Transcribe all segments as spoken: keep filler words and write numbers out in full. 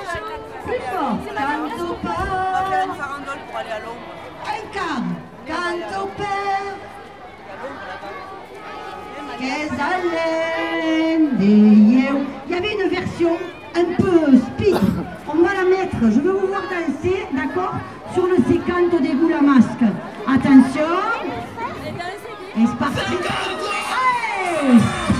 Plus fort. Canto On va faire per. une farandole pour aller à l'ombre. Un quart. Canto per. Che zalende io. Il y avait une version un peu speed. On va la mettre. Je veux vous voir danser, d'accord, sur le sécanto des boules à masque. Attention. Et c'est parti. Allez.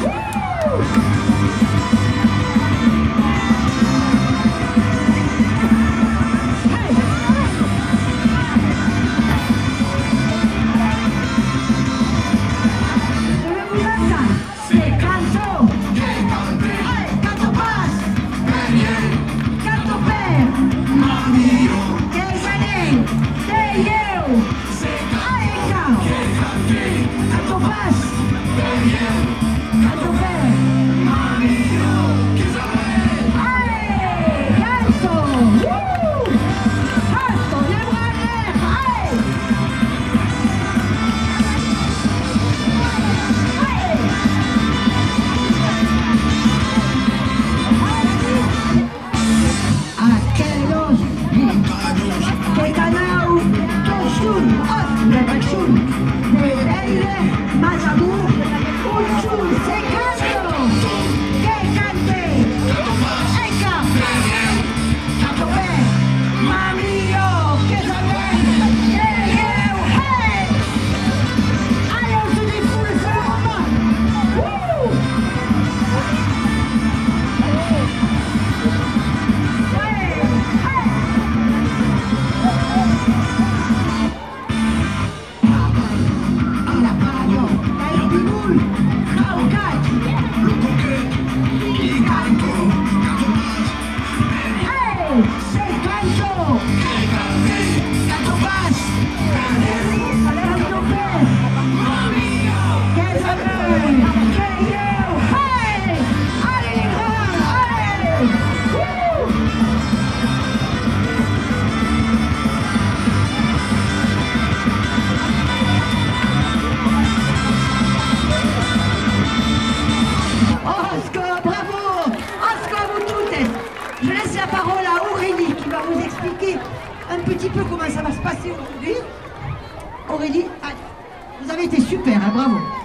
Un petit peu comment ça va se passer aujourd'hui. Aurélie, vous avez été super, hein, bravo.